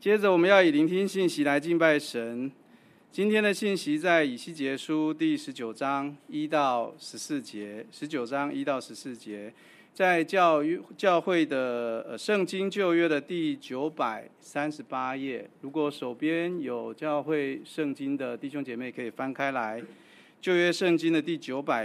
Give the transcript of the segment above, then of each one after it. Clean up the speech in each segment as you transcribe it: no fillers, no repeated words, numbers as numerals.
接着我们要以聆听信息来敬拜神。今天的信息在以西结书第19章1到14节，19章1到14节，在教会的圣经旧约的第938页。如果手边有教会圣经的弟兄姐妹，可以翻开来，旧约圣经的第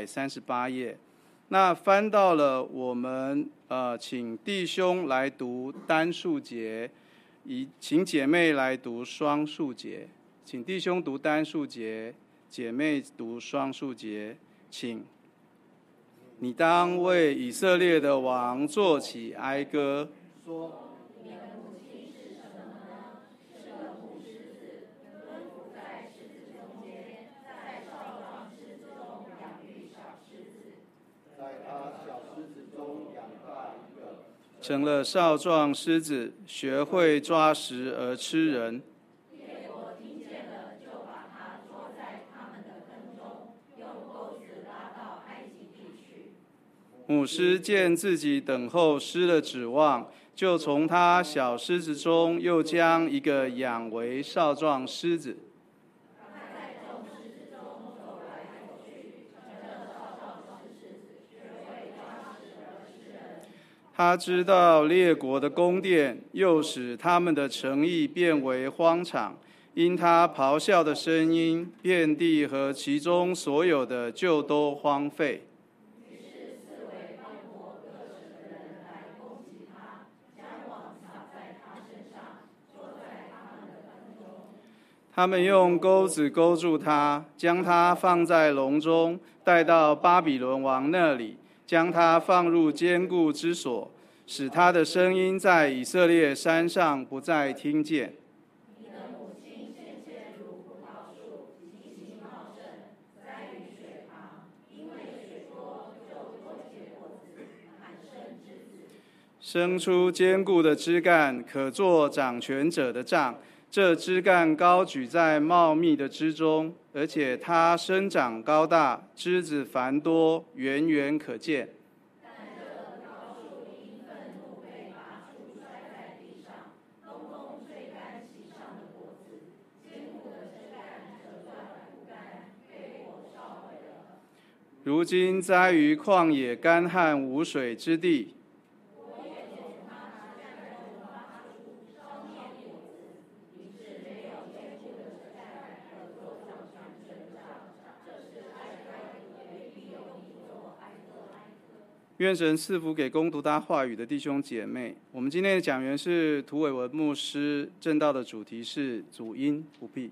938页。那翻到了，我们请弟兄来读单数节，请姐妹来读双数节。请弟兄读单数节，姐妹读双数节。请。你当为以色列的王作起哀歌，说：你的母亲是什么呢？是个母狮子，蹲伏在狮子中间，在少壮狮子中养育小狮子，在他小狮子中养大一个，成了少壮狮子，学会抓食而吃人。列国听见了，就把他捉在他们的坑中，用钩子拉到埃及地去。母狮见自己等候失了指望，就从他小狮子中又将一个养为少壮狮子。他在众狮子中走来走去，成了少壮狮子，学会抓食而吃人。他知道列国的宫殿，又使他们的城邑变为荒场。因他咆哮的声音，遍地和其中所有的就都荒废。于是四围万国各省的人来攻击他，将网撒在他身上，捉在他们的坑中。他们用钩子勾住他，将他放在笼中，带到巴比伦王那里，将他放入坚固之所，使他的声音在以色列山上不再听见。你的母亲先前如葡萄树，其形茂盛，栽于水旁，因为水多，就多结果子，产生枝子，生出坚固的枝干，可作掌权者的杖。这枝干高举在茂密的枝中，而且它生长高大，枝子繁多，远远可见。但这高树因愤怒被拔出，摔在地上，通通吹干其上的果子，坚固的枝干折断枯干，被火烧毁了。如今栽于旷野干旱无水之地。我也从它枝干中拔出，烧灭果子，以致没有坚固的枝干可做掌权者的杖。这是哀歌，也必用以作哀歌。愿神赐福给攻读他话语的弟兄姐妹。我们今天的讲员是涂伟文牧师，正道的主题是主因不避。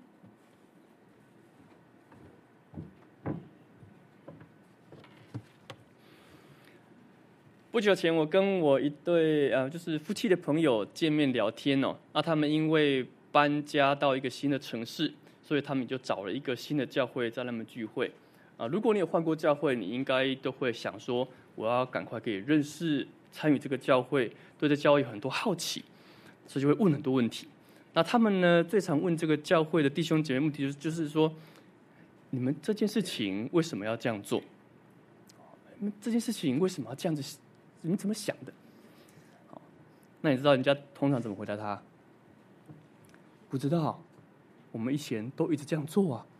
不久前，我跟我一对就是夫妻的朋友见面聊天哦。那他们因为搬家到一个新的城市，所以他们就找了一个新的教会在那边聚会。如果你有换过教会，你应该都会想说，我要赶快可以认识、参与这个教会，对这教会有很多好奇，所以就会问很多问题。那他们呢，最常问这个教会的弟兄姐妹目的就是说，你们这件事情为什么要这样做？这件事情为什么要这样子？你们怎么想的？那你知道人家通常怎么回答他？不知道，我们以前都一直这样做啊。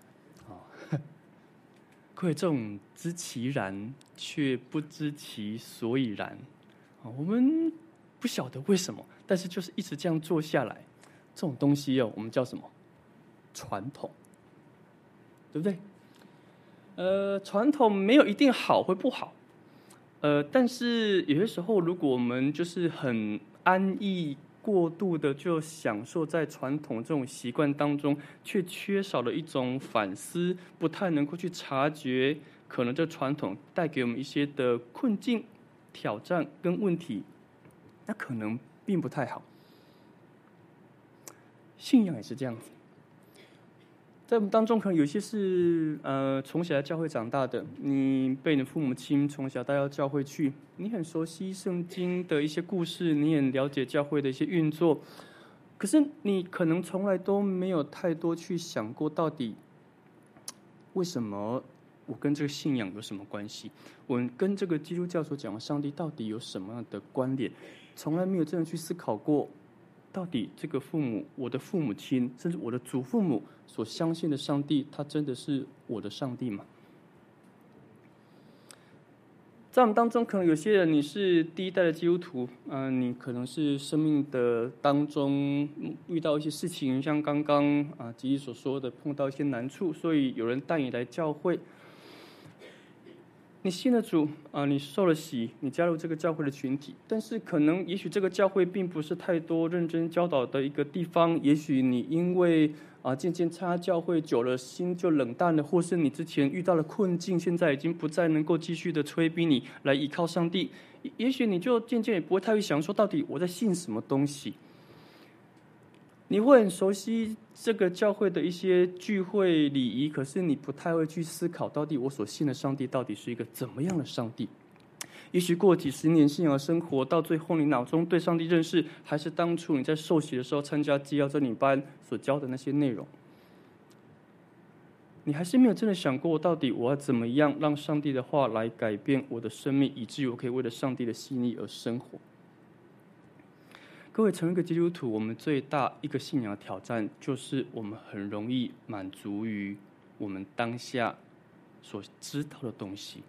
可以这种知其然，却不知其所以然。我们不晓得为什么，但是就是一直这样做下来。这种东西我们叫什么？传统，对不对？传统没有一定好或不好。但是有些时候，如果我们就是很安逸、过度的就享受在传统这种习惯当中，却缺少了一种反思，不太能够去察觉可能这传统带给我们一些的困境、挑战跟问题，那可能并不太好。信仰也是这样子。在我们当中，可能有些是从小在教会长大的，你被你父母亲从小带到教会去，你很熟悉圣经的一些故事，你很了解教会的一些运作，可是你可能从来都没有太多去想过，到底为什么我跟这个信仰有什么关系？我跟这个基督教所讲的上帝到底有什么样的关联？从来没有这样去思考过， 到底这个父母、我的父母亲，甚至我的祖父母所相信的上帝，他真的是我的上帝吗？在我们当中，可能有些人你是第一代的基督徒，你可能是生命的当中遇到一些事情，像刚刚吉吉所说的，碰到一些难处，所以有人带你来教会。你信了主你受了洗，你加入这个教会的群体，但是可能也许这个教会并不是太多认真教导的一个地方，也许你因为渐渐参加教会久了，心就冷淡了，或是你之前遇到了困境，现在已经不再能够继续的催逼你来依靠上帝，也许你就渐渐也不会太去想说，到底我在信什么东西。你会很熟悉这个教会的一些聚会礼仪，可是你不太会去思考，到底我所信的上帝到底是一个怎么样的上帝。也许过几十年信仰生活，到最后你脑中对上帝认识，还是当初你在受洗的时候参加基要真理班所教的那些内容。你还是没有真的想过，到底我要怎么样让上帝的话来改变我的生命，以至于我可以为了上帝的心意而生活。各位，成为一个基督徒，我们最大一个信仰的挑战，就是我们很容易满足于我们当下所知道的东西。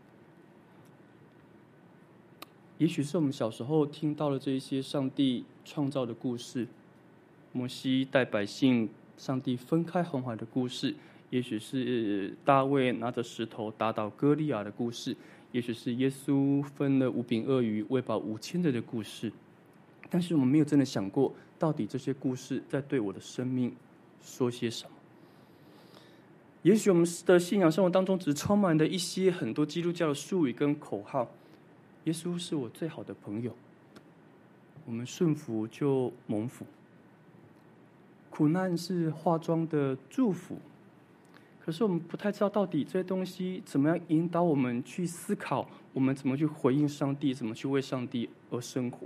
也许是我们小时候听到了这一些上帝创造的故事，摩西带百姓，上帝分开红海的故事；也许是大卫拿着石头打倒歌利亚的故事；也许是耶稣分了5饼2鱼喂饱5000人的故事。但是我们没有真的想过，到底这些故事在对我的生命说些什么。也许我们的信仰生活当中只充满了一些很多基督教的术语跟口号。耶稣是我最好的朋友，我们顺服就蒙福。苦难是化妆的祝福。可是我们不太知道到底这些东西怎么样引导我们去思考，我们怎么去回应上帝，怎么去为上帝而生活。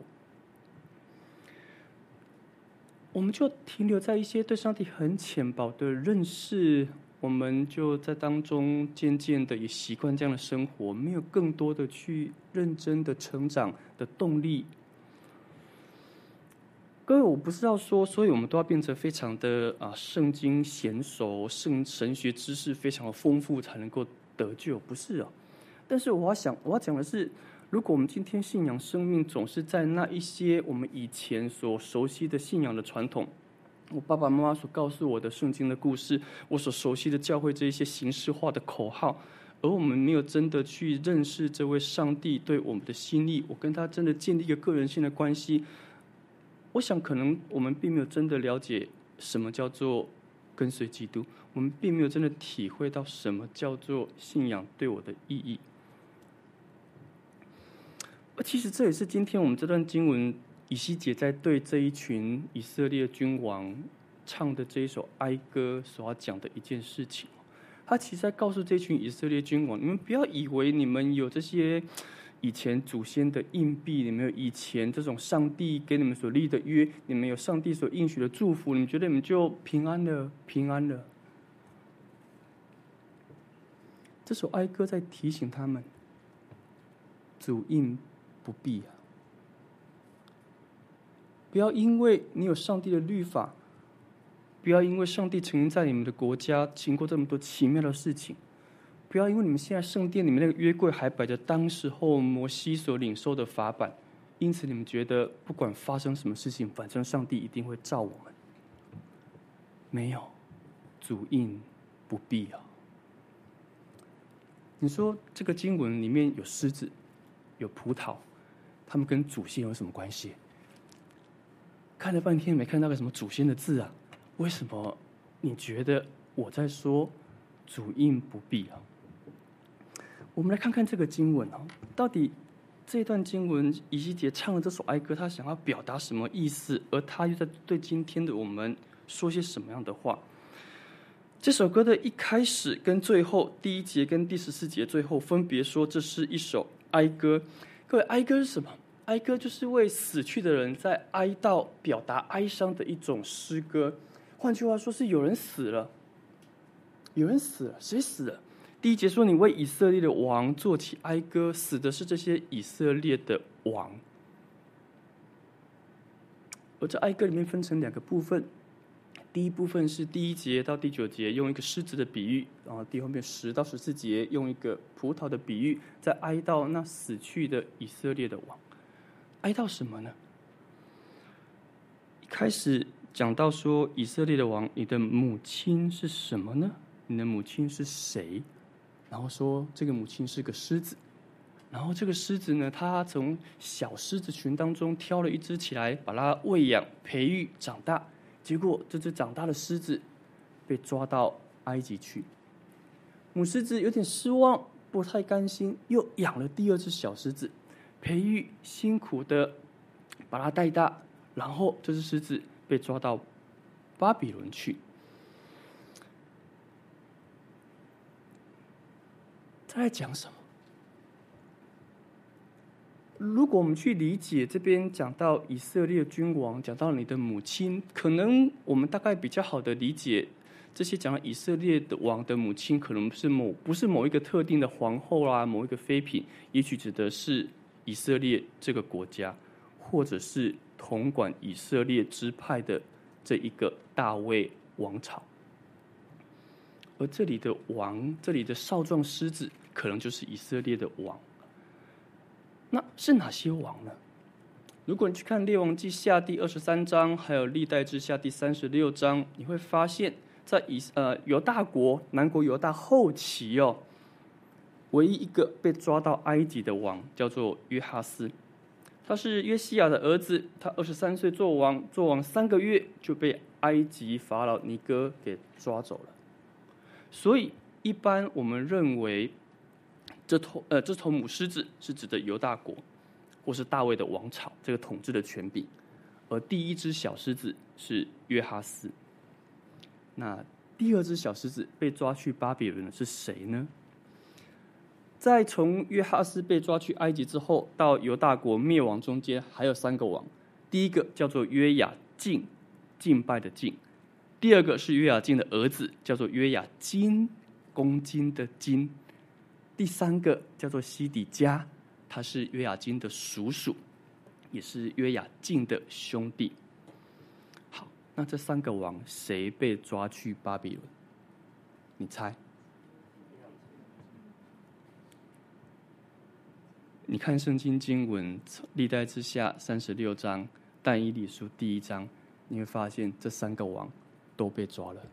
我们就停留在一些对上帝很浅薄的认识，我们就在当中渐渐的也习惯这样的生活，没有更多的去认真的成长的动力。各位，我不是要说，所以我们都要变成非常的圣经娴熟，神学知识非常的丰富才能够得救，不是啊。但是我要讲的是，如果我们今天信仰生命总是在那一些我们以前所熟悉的信仰的传统，我爸爸妈妈所告诉我的圣经的故事，我所熟悉的教会这一些形式化的口号，而我们没有真的去认识这位上帝对我们的心意，我跟他真的建立一个个人性的关系，我想可能我们并没有真的了解什么叫做跟随基督，我们并没有真的体会到什么叫做信仰对我的意义。而其实这也是今天我们这段经文以西结在对这一群以色列君王唱的这一首哀歌所要讲的一件事情。他其实在告诉这群以色列君王，你们不要以为你们有这些以前祖先的硬币，你们有以前这种上帝给你们所立的约，你们有上帝所应许的祝福，你们觉得你们就平安了，平安了。这首哀歌在提醒他们，主应不必啊！不要因为你有上帝的律法，不要因为上帝曾经在你们的国家经过这么多奇妙的事情，不要因为你们现在圣殿里面那个约柜还摆着当时候摩西所领受的法版，因此你们觉得不管发生什么事情，反正上帝一定会照我们。没有，主应不必啊！你说这个经文里面有狮子，有葡萄，他们跟祖先有什么关系？看了半天没看到个什么祖先的字啊？为什么你觉得我在说主应不必啊？我们来看看这个经文哦，到底这段经文以西结唱的这首哀歌，他想要表达什么意思？而他又在对今天的我们说些什么样的话？这首歌的一开始跟最后，第1节跟第14节最后分别说这是一首哀歌。各位，哀歌是什么？哀歌就是为死去的人在哀悼、表达哀伤的一种诗歌。换句话说，是有人死了，有人死了，谁死了？第1节说，你为以色列的王作起哀歌，死的是这些以色列的王。 而这哀歌里面分成2个部分，第一部分是第1节到第9节用一个狮子的比喻，然后第后面10到14节用一个葡萄的比喻，在哀悼那死去的以色列的王。哀悼什么呢？一开始讲到说，以色列的王，你的母亲是什么呢？你的母亲是谁？然后说这个母亲是个狮子，然后这个狮子呢，它从小狮子群当中挑了一只起来，把它喂养、培育、长大。结果这只长大的狮子被抓到埃及去，母狮子有点失望，不太甘心，又养了第2只小狮子，培育辛苦的把它带大，然后这只狮子被抓到巴比伦去。在讲什么？如果我们去理解这边讲到以色列君王，讲到你的母亲，可能我们大概比较好的理解，这些讲到以色列的王的母亲，可能不是某一个特定的皇后啦，某一个妃嫔，也许指的是以色列这个国家，或者是统管以色列支派的这一个大卫王朝。而这里的王，这里的少壮狮子，可能就是以色列的王。那是哪些王呢？如果你去看《列王记下》第23章，还有《历代志下》第36章，你会发现，在犹大国南国犹大后期唯一一个被抓到埃及的王叫做约哈斯，他是约西亚的儿子，他23岁做王3个月就被埃及法老尼哥给抓走了。所以一般我们认为这头母狮子是指的犹大国，或是大卫的王朝这个统治的权柄，而第1只小狮子是约哈斯。那第2只小狮子被抓去巴比伦的是谁呢？在从约哈斯被抓去埃及之后，到犹大国灭亡中间还有3个王，第一个叫做约雅敬，敬拜的敬；第2个是约雅敬的儿子，叫做约雅斤，公斤的斤；第3个叫做西底家，他是约雅斤的叔叔，也是约雅敬的兄弟。好，那这3个王谁被抓去巴比伦？你猜？你看圣经经文历代志下36章，但以理书第1章，你会发现这3个王都被抓了。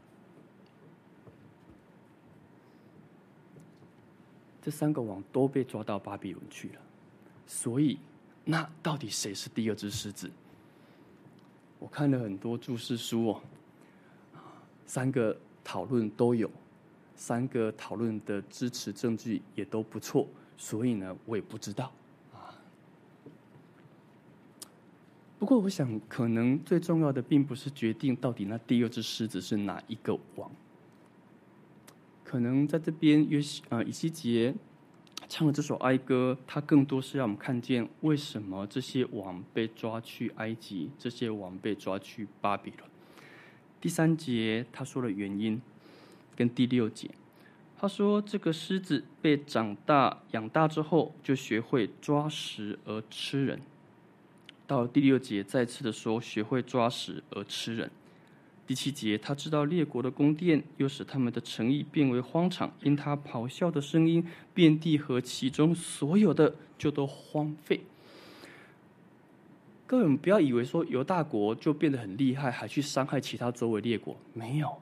这3个王都被抓到巴比伦去了。所以那到底谁是第2只狮子？我看了很多注释书3个讨论都有，3个讨论的支持证据也都不错，所以呢我也不知道不过我想可能最重要的并不是决定到底那第2只狮子是哪一个王，可能在这边以西结唱的这首哀歌，它更多是让我们看见为什么这些王被抓去埃及，这些王被抓去巴比伦。第3节他说了原因，跟第6节他说这个狮子被养大之后，就学会抓食而吃人。到了第6节再次的说学会抓食而吃人。第7节他知道列国的宫殿，又使他们的城邑变为荒场，因他咆哮的声音，遍地和其中所有的就都荒废。各位，我们不要以为说犹大国就变得很厉害，还去伤害其他周围列国，没有。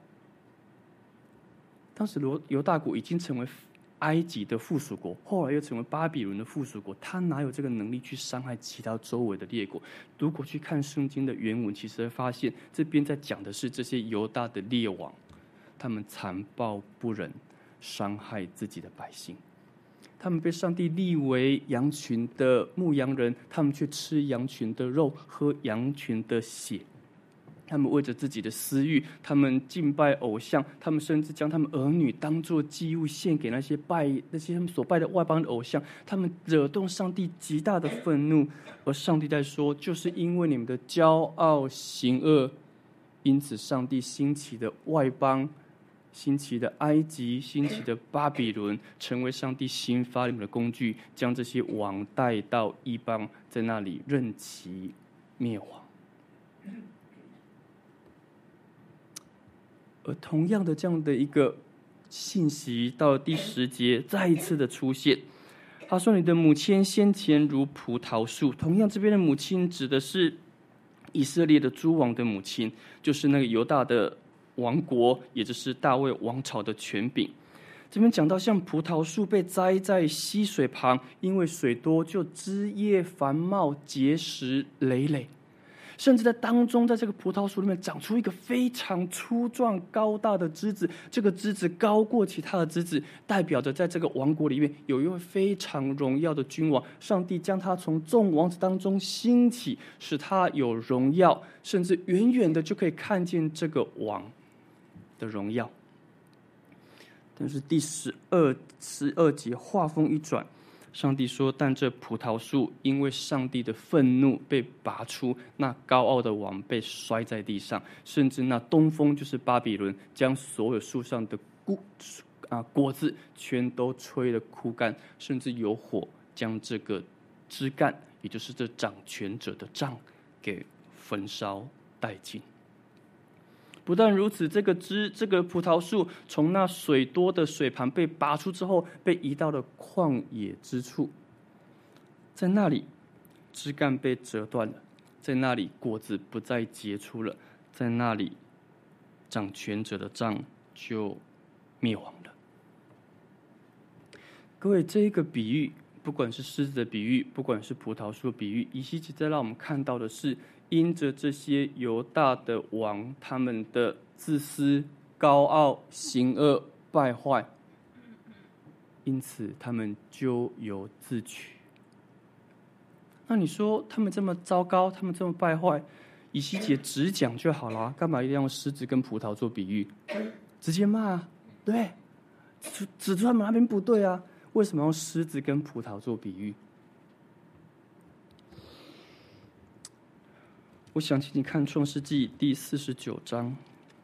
当时犹大国已经成为埃及的附属国，后来又成为巴比伦的附属国，他哪有这个能力去伤害其他周围的列国？如果去看圣经的原文，其实会发现这边在讲的是这些犹大的列王，他们残暴不忍，伤害自己的百姓。他们被上帝立为羊群的牧羊人，他们却吃羊群的肉，喝羊群的血。他们为着自己的私欲，他们敬拜偶像，他们甚至将他们儿女当作祭物献给那些他们所拜的外邦的偶像。他们惹动上帝极大的愤怒，而上帝在说，就是因为你们的骄傲行恶，因此上帝兴起的外邦，兴起的埃及，兴起的巴比伦，成为上帝兴发你们的工具，将这些王带到异邦，在那里任其灭亡。 而同样的这样的一个信息，到了第10节再一次的出现。他说：“你的母亲先前如葡萄树。”同样，这边的母亲指的是以色列的诸王的母亲，就是那个犹大的王国，也就是大卫王朝的权柄。这边讲到，像葡萄树被栽在溪水旁，因为水多，就枝叶繁茂，结实累累。甚至在当中，在这个葡萄树里面长出一个非常粗壮高大的枝子，这个枝子高过其他的枝子，代表着在这个王国里面有一位非常荣耀的君王。上帝将他从众王子当中兴起，使他有荣耀，甚至远远的就可以看见这个王的荣耀。但是第12节话锋一转，上帝说：“但这葡萄树因为上帝的愤怒被拔出，那高傲的王被摔在地上，甚至那东风就是巴比伦，将所有树上的果子全都吹得枯干，甚至有火将这个枝干，也就是这掌权者的杖，给焚烧殆尽。”不但如此，这个葡萄树从那水多的水旁被拔出之后，被移到了旷野之处，在那里枝干被折断了，在那里果子不再结出了，在那里掌权者的杖就灭亡了。各位，这一个比喻，不管是狮子的比喻，不管是葡萄树的比喻，以西结在让我们看到的是，因着这些犹大的王，他们的自私、高傲、行恶、败坏，因此他们咎由自取。那你说他们这么糟糕，他们这么败坏，以西结只讲就好了，干嘛一定要用狮子跟葡萄做比喻？直接骂啊，对，指出他们那边不对啊，为什么用狮子跟葡萄做比喻？我想请你看创世纪第49章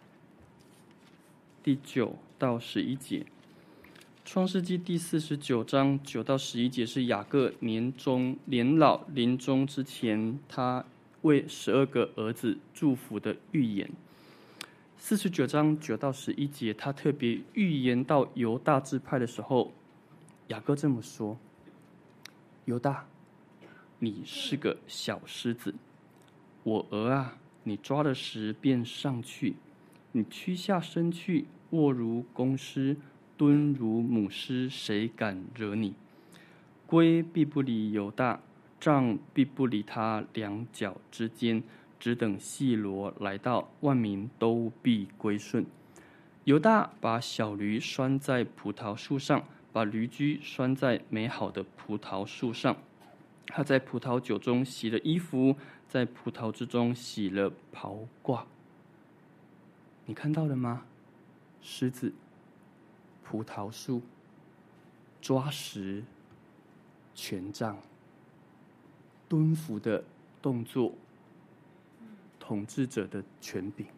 第9到11节。创世纪第49章9到11节是雅各年老临终之前，他为12个儿子祝福的预言。49章9到11节，他特别预言到犹大支派的时候，雅各这么说：“犹大，你是个小狮子。我儿啊，你抓了食便上去，你屈下身去，卧如公狮，蹲如母狮，谁敢惹你？龟必不离犹大，杖必不离他两脚之间，只等细罗来到，万民都必归顺。犹大把小驴拴在葡萄树上，把驴驹拴在美好的葡萄树上。他在葡萄酒中洗了衣服，在葡萄之中洗了袍褂。”你看到了吗？狮子、葡萄树、抓食、权杖、蹲伏的动作，统治者的权柄。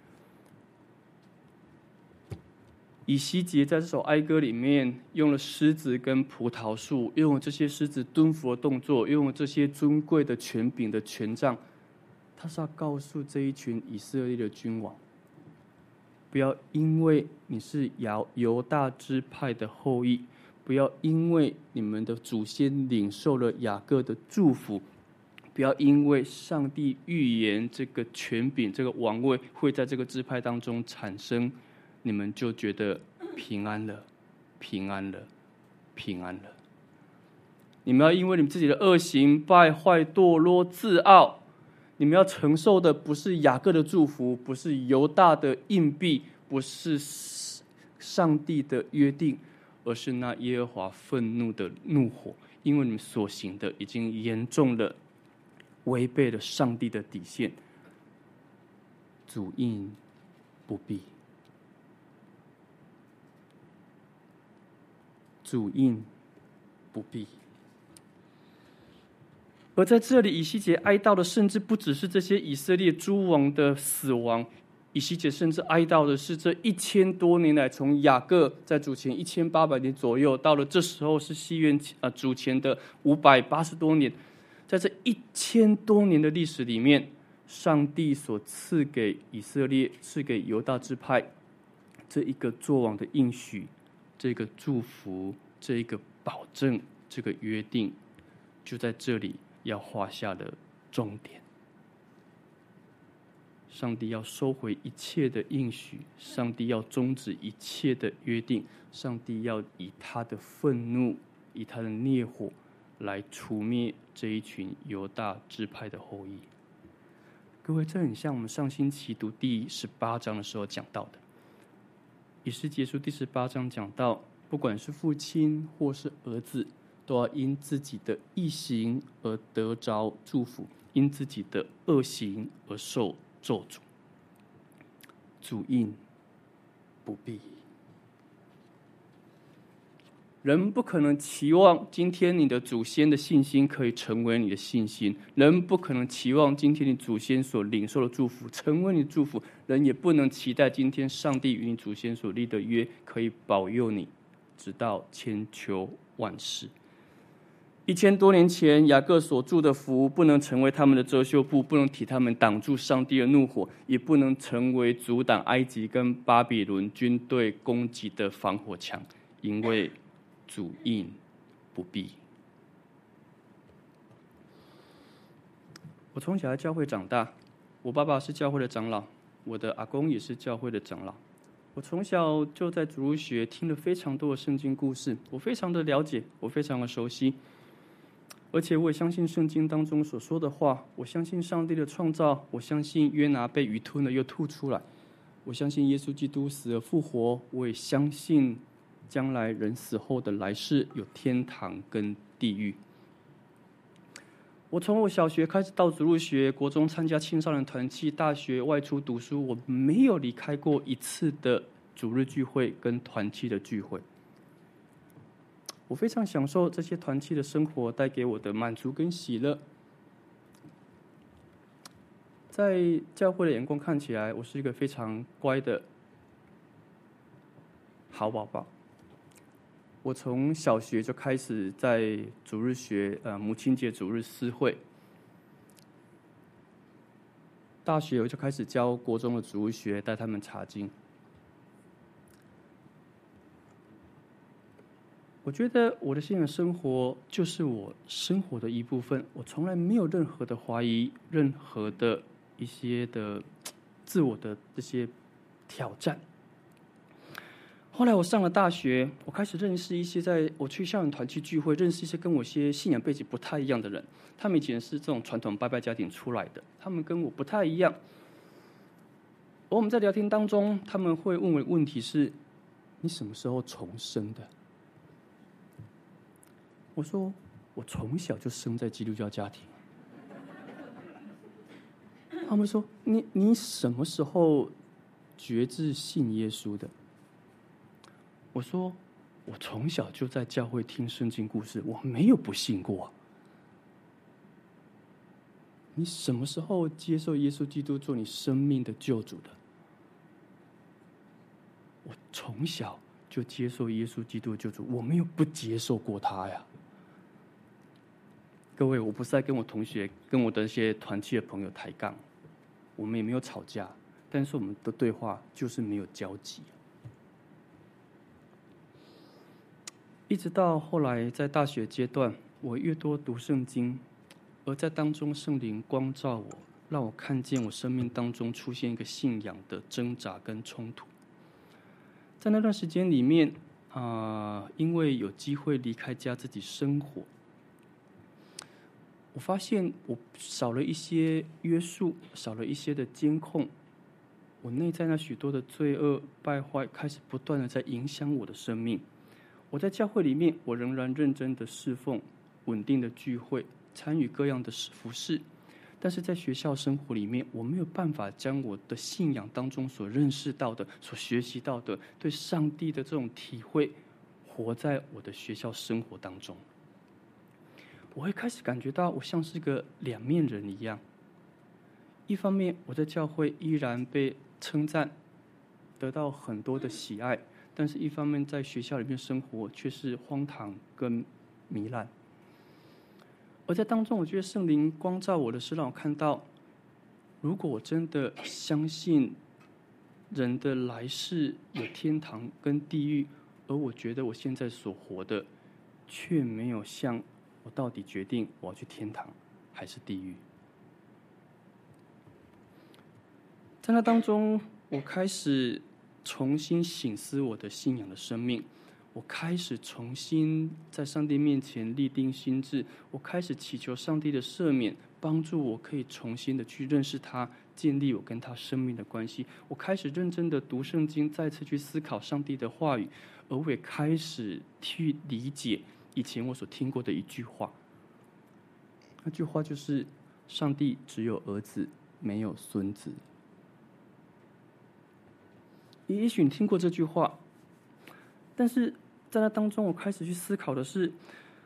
以西结在这首哀歌里面用了狮子跟葡萄树，用了这些狮子蹲伏的动作，用了这些尊贵的权柄的权杖，他是要告诉这一群以色列的君王，不要因为你是犹大支派的后裔，不要因为你们的祖先领受了雅各的祝福，不要因为上帝预言这个权柄、这个王位会在这个支派当中产生，你们就觉得平安了，平安了，平安了。你们要因为你们自己的恶行、败坏、堕落、自傲，你们要承受的不是雅各的祝福，不是犹大的硬币，不是上帝的约定，而是那耶和华愤怒的怒火，因为你们所行的已经严重了，违背了上帝的底线。主应不必，主应不必。而在这里，以西结哀悼的甚至不只是这些以色列诸王的死亡，以西结甚至哀悼的是这1000多年来，从雅各在主前1800年左右，到了这时候是西元主前的580多年，在这1000多年的历史里面， 上帝所赐给以色列、赐给犹大支派这一个作王的应许、这个祝福、这一个保证、这个约定，就在这里要画下了终点。上帝要收回一切的应许，上帝要终止一切的约定，上帝要以他的愤怒、以他的烈火来除灭这一群犹大支派的后裔。各位，这很像我们上星期读第18章的时候讲到的。以西结书第18章讲到，不管是父亲或是儿子，都要因自己的义行而得着祝福，因自己的恶行而受咒诅。主应不必。人不可能期望今天你的祖先的信心可以成为你的信心，人不可能期望今天你祖先所领受的祝福成为你的祝福，人也不能期待今天上帝与你祖先所立的约可以保佑你直到千秋万世。1000多年前雅各所祝的福不能成为他们的遮羞布，不能替他们挡住上帝的怒火，也不能成为阻挡埃及跟巴比伦军队攻击的防火墙，因为主应不必。我从小在教会长大，我爸爸是教会的长老，我的阿公也是教会的长老。我从小就在主日学听了非常多的圣经故事，我非常的了解，我非常的熟悉，而且我也相信圣经当中所说的话，我相信上帝的创造，我相信约拿被鱼吞了又吐出来，我相信耶稣基督死而复活，我也相信将来人死后的来世有天堂跟地狱。我从我小学开始到主日学，国中参加青少年团契，大学外出读书，我没有离开过一次的主日聚会跟团契的聚会。我非常享受这些团契的生活带给我的满足跟喜乐。在教会的眼光看起来，我是一个非常乖的好宝宝。我从小学就开始在主日学，母亲节主日私会。大学我就开始教国中的主日学，带他们查经。我觉得我的信仰生活就是我生活的一部分，我从来没有任何的怀疑，任何的一些的自我的这些挑战。后来我上了大学，我开始认识一些，我去校园团契聚会，认识一些跟我一些信仰背景不太一样的人。他们以前是这种传统拜拜家庭出来的，他们跟我不太一样。而我们在聊天当中，他们会问我的问题是：你什么时候重生的？我说：我从小就生在基督教家庭。他们说：你什么时候决志信耶稣的？我说：我从小就在教会听圣经故事，我没有不信过。你什么时候接受耶稣基督做你生命的救主的？我从小就接受耶稣基督的救主，我没有不接受过他呀。各位，我不是在跟我同学、跟我的一些团契的朋友抬杠，我们也没有吵架，但是我们的对话就是没有交集。一直到后来在大学阶段，我越多读圣经，而在当中圣灵光照我，让我看见我生命当中出现一个信仰的挣扎跟冲突。在那段时间里面，因为有机会离开家自己生活，我发现我少了一些约束，少了一些的监控，我内在那许多的罪恶败坏开始不断的在影响我的生命。我在教会里面，我仍然认真的侍奉，稳定的聚会，参与各样的服事，但是在学校生活里面，我没有办法将我的信仰当中所认识到的、所学习到的对上帝的这种体会，活在我的学校生活当中。我会开始感觉到我像是个两面人一样，一方面我在教会依然被称赞，得到很多的喜爱，但是一方面在学校里面生活却是荒唐跟糜烂。而在当中，我觉得圣灵光照我的是让我看到， 如果我真的相信人的来世有天堂跟地狱，而我觉得我现在所活的却没有像我到底决定我要去天堂还是地狱。在那当中，我开始重新省思我的信仰的生命，我开始重新在上帝面前立定心志，我开始祈求上帝的赦免，帮助我可以重新的去认识他，建立我跟他生命的关系。我开始认真的读圣经，再次去思考上帝的话语，而我也开始去理解以前我所听过的一句话。那句话就是上帝只有儿子，没有孙子。也许你听过这句话，但是在那当中我开始去思考的是，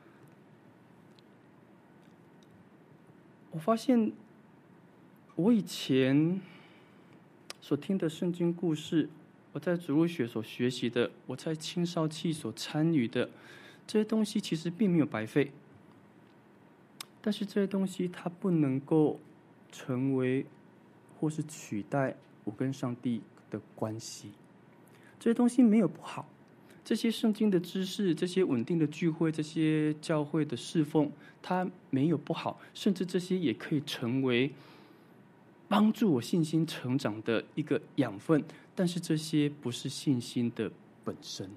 我发现我以前所听的圣经故事，我在主日学所学习的，我在青少期所参与的这些东西其实并没有白费，但是这些东西它不能够成为或是取代我跟上帝的关系。这些东西没有不好，这些圣经的知识，这些稳定的聚会，这些教会的侍奉，它没有不好，甚至这些也可以成为帮助我信心成长的一个养分，但是这些不是信心的本身。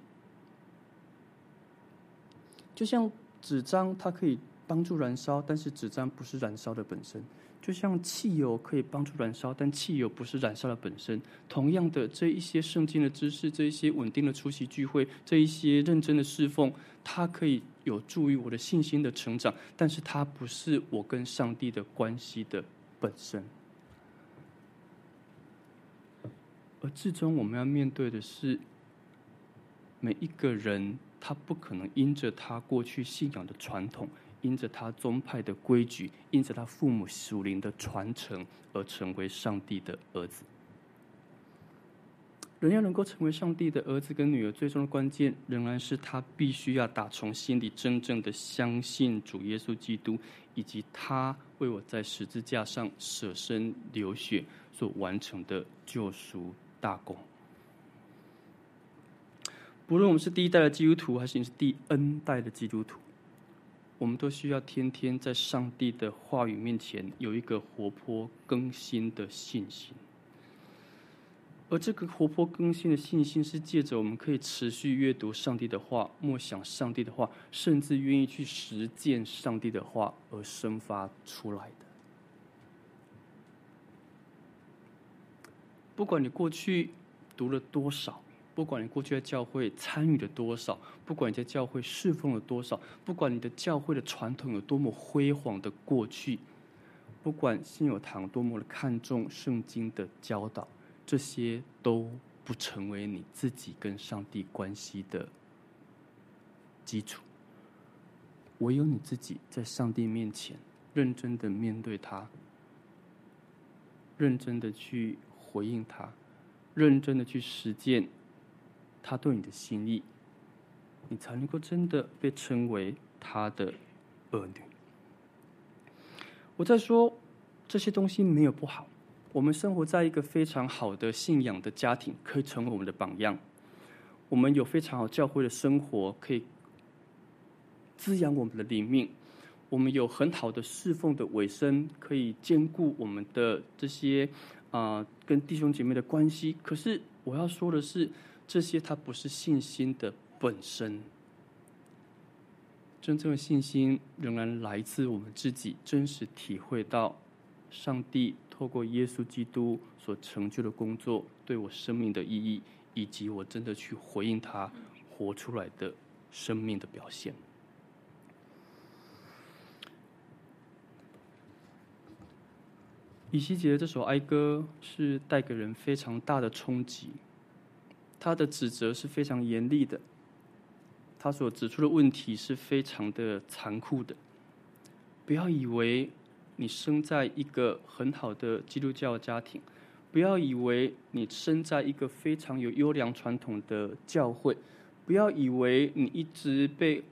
就像纸张，它可以帮助燃烧，但是纸张不是燃烧的本身。就像汽油可以帮助燃烧，但汽油不是燃烧的本身。同样的，这一些圣经的知识，这一些稳定的出席聚会，这一些认真的侍奉，它可以有助于我的信心的成长，但是它不是我跟上帝的关系的本身。而至终我们要面对的是，每一个人他不可能因着他过去信仰的传统，因着他宗派的规矩，因着他父母属灵的传承而成为上帝的儿子。人要能够成为上帝的儿子跟女儿，最终的关键仍然是他必须要打从心里真正的相信主耶稣基督，以及他为我在十字架上舍身流血所完成的救赎大功。不论我们是第一代的基督徒，还是你是第 N 代的基督徒，我们都需要天天在上帝的话语面前有一个活泼更新的信心。而这个活泼更新的信心，是借着我们可以持续阅读上帝的话，默想上帝的话，甚至愿意去实践上帝的话而生发出来的。不管你过去读了多少，不管你过去在教会参与了多少，不管你在教会侍奉了多少，不管你的教会的传统有多么辉煌的过去，不管信友堂多么的看重圣经的教导，这些都不成为你自己跟上帝关系的基础。唯有你自己在上帝面前认真的面对他，认真的去回应他，认真的去实践他对你的心意，你才能够真的被称为他的儿女。我在说这些东西没有不好，我们生活在一个非常好的信仰的家庭，可以成为我们的榜样。我们有非常好教会的生活，可以滋养我们的灵命。我们有很好的侍奉的委身，可以兼顾我们的这些跟弟兄姐妹的关系。可是我要说的是，这些它不是信心的本身。真正的信心仍然来自我们自己真实体会到上帝透过耶稣基督所成就的工作对我生命的意义，以及我真的去回应他活出来的生命的表现。以西结这首哀歌是带给人非常大的冲击，他的指责是非常严厉的，他所指出的问题是非常的残酷的。不要以为你生在一个很好的基督教家庭，不要以为你生在一个非常有优良传统的教会，不要以为你一直被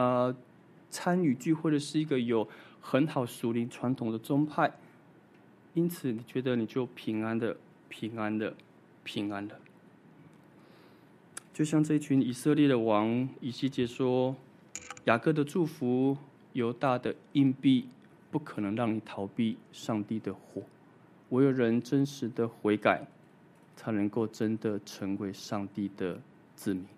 参与聚会的是一个有很好属灵传统的宗派， 因此你觉得你就平安的、平安的、平安的。就像这群以色列的王以西结说，雅各的祝福、犹大的硬币，不可能让你逃避上帝的火。唯有人真实的悔改，才能够真的成为上帝的子民。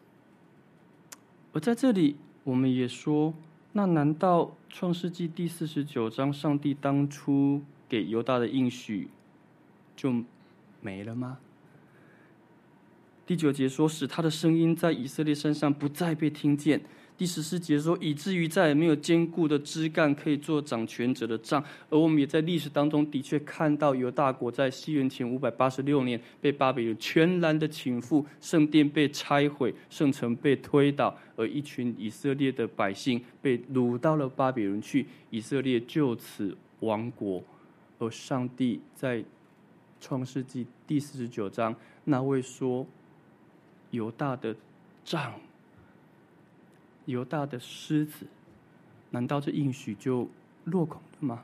而在这里，我们也说，那难道创世纪第49章上帝当初给犹大的应许就没了吗？第9节说，使他的声音在以色列身上不再被听见。第14节说，以至于再也没有坚固的枝干可以做掌权者的杖。而我们也在历史当中的确看到犹大国在西元前586年被巴比伦全然的倾覆，圣殿被拆毁，圣城被推倒，而一群以色列的百姓被掳到了巴比伦去，以色列就此亡国。而上帝在创世纪第49章那位说犹大的杖，犹大的狮子，难道这应许就落空了吗？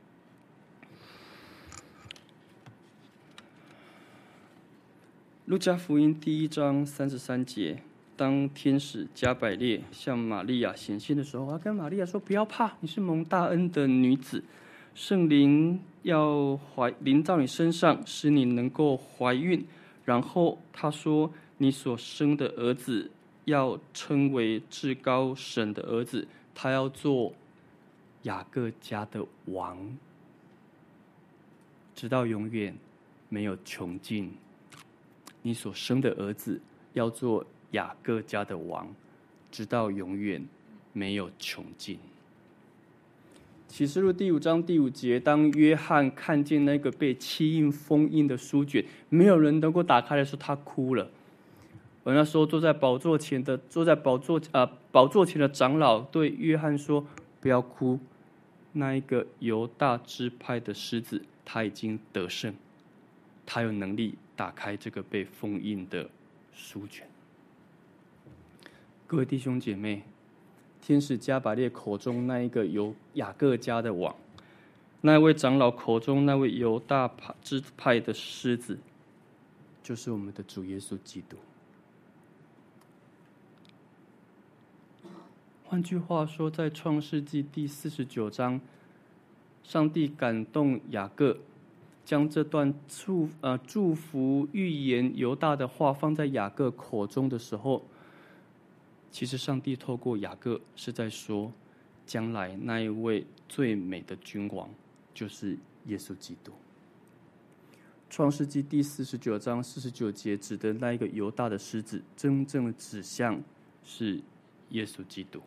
路加福音第1章33节，当天使加百列向玛利亚显现的时候，他跟玛利亚说：“不要怕，你是蒙大恩的女子，圣灵要临到你身上，使你能够怀孕。”然后他说：“你所生的儿子要称为至高神的儿子，他要做雅各家的王，直到永远，没有穷尽。你所生的儿子要做雅各家的王，直到永远，没有穷尽。”启示录第5章第5节，当约翰看见那个被漆印封印的书卷，没有人能够打开的时候，他哭了。而那时候坐在宝座前的长老对约翰说：“不要哭，那一个犹大支派的狮子，他已经得胜，他有能力打开这个被封印的书卷。”各位弟兄姐妹，天使加百列口中那一个由雅各家的王，那位长老口中那位犹大支派的狮子，就是我们的主耶稣基督。换句话说，在创世纪第49章，上帝感动雅各，将这段祝福预言犹大的话放在雅各口中的时候，其实上帝透过雅各是在说，将来那一位最美的君王就是耶稣基督。创世纪第49章49节指的那一个犹大的狮子，真正的指向是耶稣基督。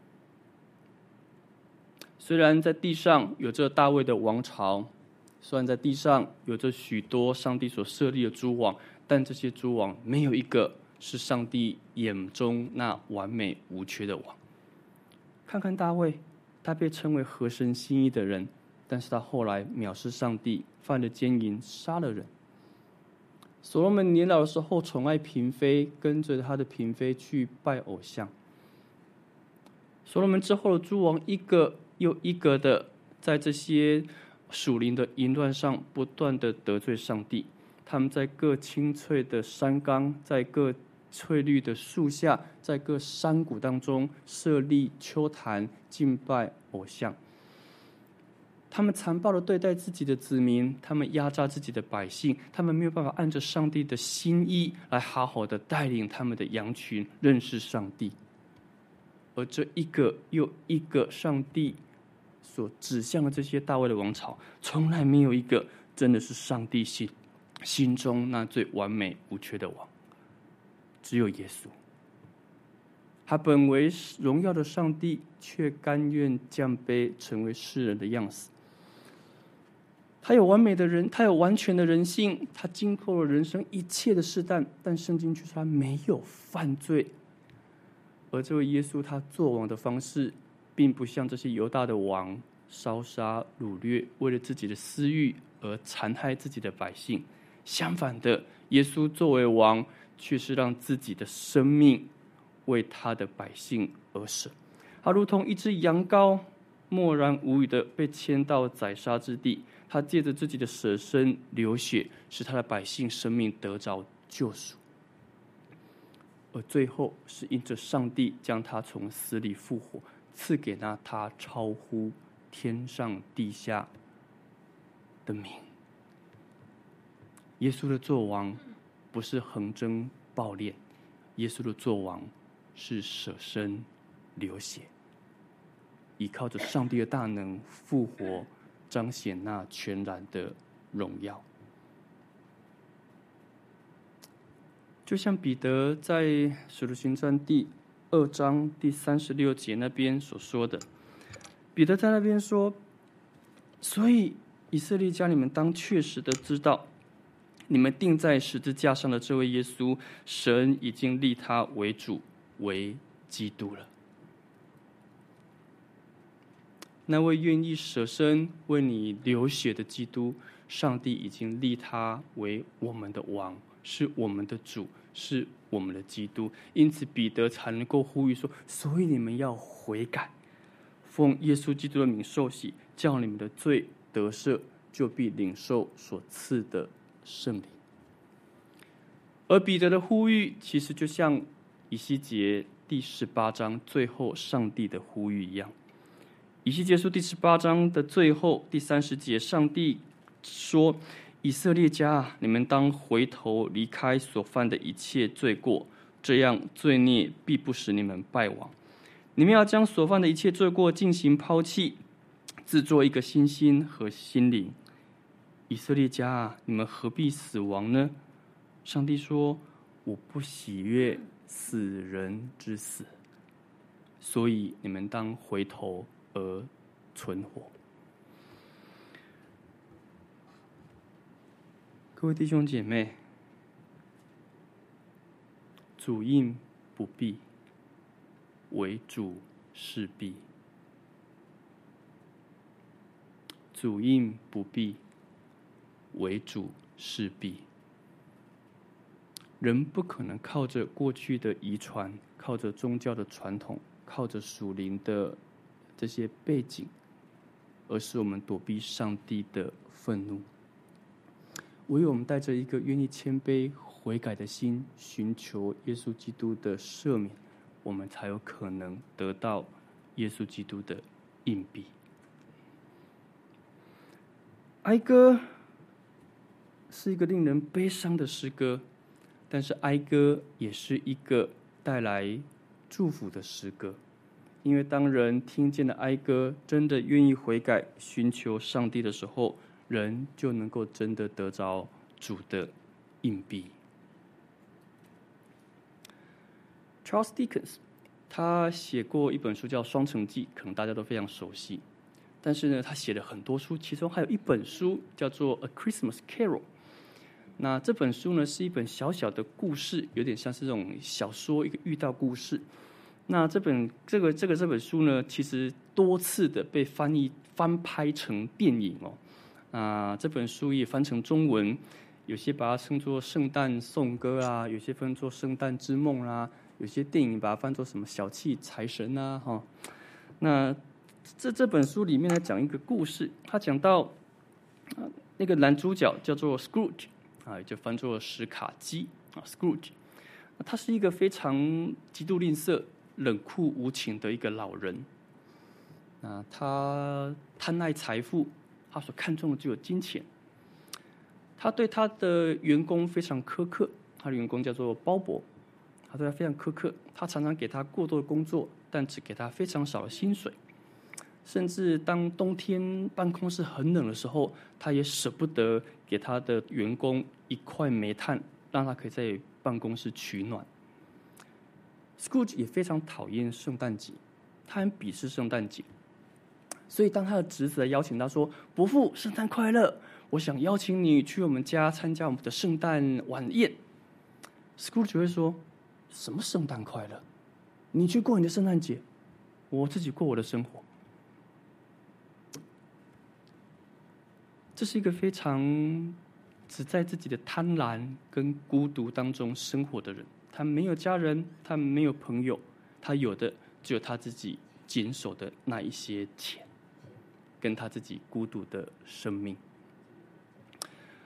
虽然在地上有着大卫的王朝，虽然在地上有着许多上帝所设立的诸王，但这些诸王没有一个是上帝眼中那完美无缺的王。看看大卫，他被称为合神心意的人，但是他后来藐视上帝，犯了奸淫，杀了人。所罗门年老的时候宠爱嫔妃，跟着他的嫔妃去拜偶像。所罗门之后的诸王一个又一个的在这些属灵的淫乱上不断的得罪上帝，他们在各青翠的山冈，在各翠绿的树下，在各山谷当中设立丘坛，敬拜偶像。他们残暴的对待自己的子民，他们压榨自己的百姓，他们没有办法按着上帝的心意来好好的带领他们的羊群认识上帝。而这一个又一个上帝所指向的这些大卫的王朝，从来没有一个真的是上帝心中那最完美无缺的王，只有耶稣。他本为荣耀的上帝，却甘愿降卑，成为世人的样式。他有完美的人，他有完全的人性，他经过了人生一切的试探，但圣经却说他没有犯罪。而这位耶稣他作王的方式，并不像这些犹大的王烧杀掳掠，为了自己的私欲而残害自己的百姓。相反的，耶稣作为王，却是让自己的生命为他的百姓而舍。他如同一只羊羔，默然无语的被牵到宰杀之地。 他借着自己的舍身流血，使他的百姓生命得着救赎。而最后是因着上帝将他从死里复活，赐给他超乎天上地下的名。耶稣的作王不是横征暴敛，耶稣的作王是舍身流血，依靠着上帝的大能复活，彰显那全然的荣耀。就像彼得在《使徒行传》第2章第36节那边所说的，彼得在那边说：“所以以色列家，你们当确实的知道，你们钉在十字架上的这位耶稣，神已经立他为主，为基督了。那位愿意舍身为你流血的基督，上帝已经立他为我们的王，是我们的主，是我们的基督。因此彼得才能够呼吁说：所以你们要悔改，奉耶稣基督的名受洗，叫你们的罪得赦，就必领受所赐的圣灵。而彼得的呼吁其实就像以西结第18章最后上帝的呼吁一样。以西结书第18章的最后第30节，上帝说：以色列家啊，你们当回头离开所犯的一切罪过，这样罪孽必不使你们败亡。你们要将所犯的一切罪过进行抛弃，制作一个新心和心灵。以色列家啊，你们何必死亡呢？上帝说：我不喜悦死人之死，所以你们当回头而存活。各位弟兄姐妹，主应不避，为主事避。主应不避，为主事避。人不可能靠着过去的遗传，靠着宗教的传统，靠着属灵的这些背景，而使我们躲避上帝的愤怒。唯有我们带着一个愿意谦卑悔改的心，寻求耶稣基督的赦免，我们才有可能得到耶稣基督的应币。哀歌是一个令人悲伤的诗歌，但是哀歌也是一个带来祝福的诗歌。因为当人听见了哀歌，真的愿意悔改寻求上帝的时候，人就能够真的得着主的应币。Charles Dickens 他写过一本书叫《双城记》，可能大家都非常熟悉。但是呢，他写了很多书，其中还有一本书叫做《A Christmas Carol》。那这本书呢，是一本小小的故事，有点像是这种小说，一个寓道故事。那这本书呢，其实多次的被翻拍成电影哦。这本书也翻成中文，有些把它称作圣诞颂歌啊，有些翻作圣诞之梦啊，有些电影把它翻作什么小气财神啊哈。那这本书里面来讲一个故事，他讲到那个男主角叫做 Scrooge 也就翻作史卡基Scrooge。他是一个非常极度吝啬、冷酷无情的一个老人。他贪爱财富，他所看重的只有金钱。他对他的员工非常苛刻，他的员工叫做鲍勃，他对他非常苛刻，他常常给他过多的工作，但只给他非常少的薪水。甚至当冬天办公室很冷的时候，他也舍不得给他的员工一块煤炭，让他可以在办公室取暖。Scrooge 也非常讨厌圣诞节，他很鄙视圣诞节。所以当他的侄子来邀请他说：伯父，圣诞快乐，我想邀请你去我们家参加我们的圣诞晚宴。Scrooge 会说：什么圣诞快乐？你去过你的圣诞节，我自己过我的生活。这是一个非常只在自己的贪婪跟孤独当中生活的人。他没有家人，他没有朋友，他有的只有他自己坚守的那一些钱，跟他自己孤独的生命。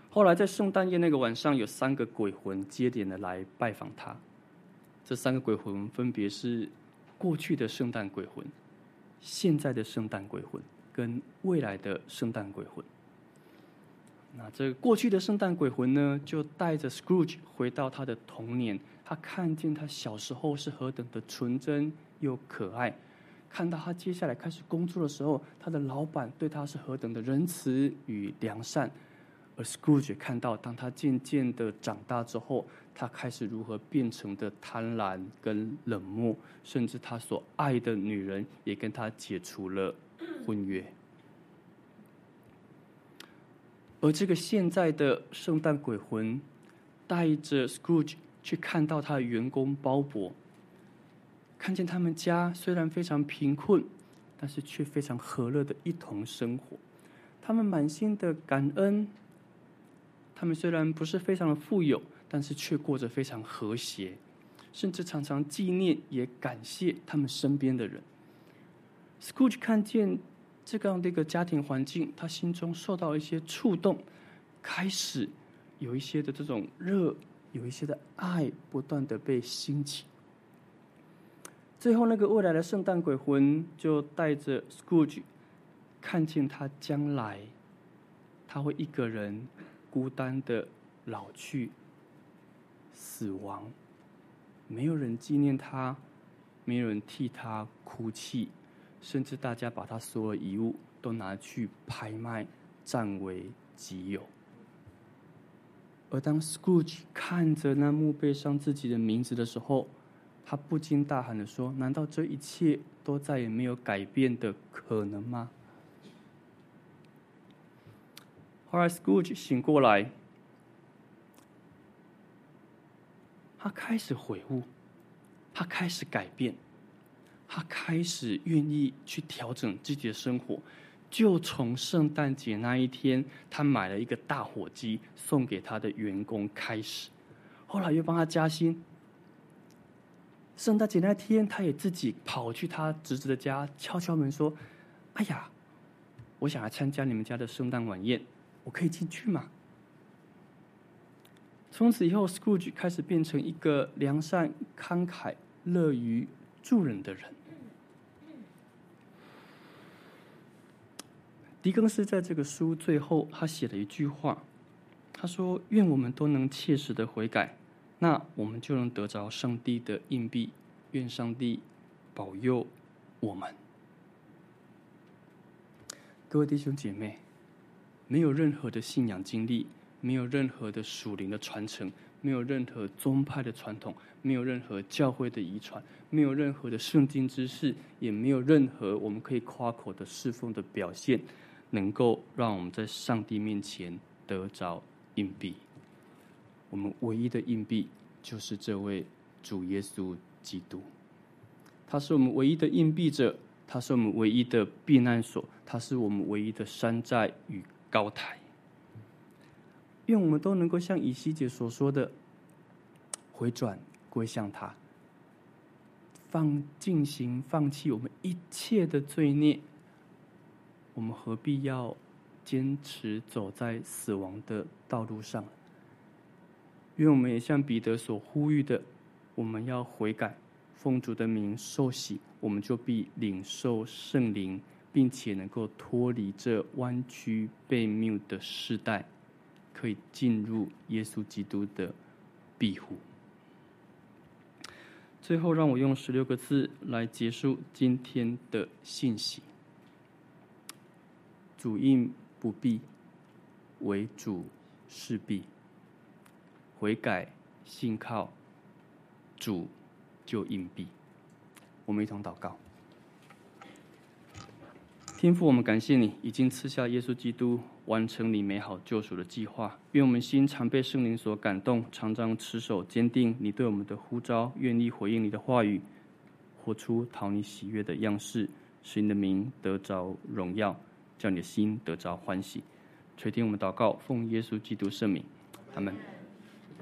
后来在圣诞夜那个晚上，有3个鬼魂接连的来拜访他。这3个鬼魂分别是过去的圣诞鬼魂、现在的圣诞鬼魂跟未来的圣诞鬼魂。那这个过去的圣诞鬼魂呢，就带着 Scrooge 回到他的童年，他看见他小时候是何等的纯真又可爱，看到他接下来开始工作的时候，他的老板对他是何等的仁慈与良善。而 Scrooge 看到，当他渐渐的长大之后，他开始如何变成的贪婪跟冷漠，甚至他所爱的女人也跟他解除了婚约。而这个现在的圣诞鬼魂带着 Scrooge 去看到他的员工鲍勃，看见他们家虽然非常贫困，但是却非常和乐的一同生活。他们满心的感恩，他们虽然不是非常的富有，但是却过着非常和谐，甚至常常纪念也感谢他们身边的人。Scrooge 看见这样的一个家庭环境，他心中受到一些触动，开始有一些的这种热，有一些的爱不断的被兴起。最后那个未来的圣诞鬼魂就带着 Scrooge 看见他将来他会一个人孤单的老去死亡，没有人纪念他，没有人替他哭泣，甚至大家把他所有遗物都拿去拍卖，占为己有。而当 Scrooge 看着那墓碑上自己的名字的时候，他不禁大喊地说：难道这一切都再也没有改变的可能吗？后来 Scrooge 醒过来，他开始悔悟，他开始改变，他开始愿意去调整自己的生活。就从圣诞节那一天，他买了一个大火鸡送给他的员工开始，后来又帮他加薪。圣诞节那天，他也自己跑去他侄子的家敲敲门说：哎呀，我想来参加你们家的圣诞晚宴，我可以进去吗？从此以后 Scrooge 开始变成一个良善、慷慨、乐于助人的人。狄更斯在这个书最后，他写了一句话，他说：愿我们都能切实的悔改，那我们就能得着上帝的硬币。愿上帝保佑我们。各位弟兄姐妹，没有任何的信仰经历，没有任何的属灵的传承，没有任何宗派的传统，没有任何教会的遗传，没有任何的圣经知识，也没有任何我们可以夸口的侍奉的表现，能够让我们在上帝面前得着硬币。我们唯一的硬币就是这位主耶稣基督，他是我们唯一的硬币者，他是我们唯一的避难所，他是我们唯一的山寨与高台。愿我们都能够像以西结所说的，回转归向他，进行放弃我们一切的罪孽。我们何必要坚持走在死亡的道路上？愿我们也像彼得所呼吁的，我们要悔改，奉主的名受洗，我们就必领受圣灵，并且能够脱离这弯曲悖谬的世代，可以进入耶稣基督的庇护。最后，让我用16个字来结束今天的信息：主应不必，为主势必。悔改信靠主，就应必。我们一同祷告。天父，我们感谢你已经赐下耶稣基督，完成你美好救赎的计划。愿我们心常被圣灵所感动，常常持守坚定你对我们的呼召，愿意回应你的话语，活出讨你喜悦的样式，使你的名得着荣耀，叫你的心得着欢喜。垂听我们祷告，奉耶稣基督圣名，阿们。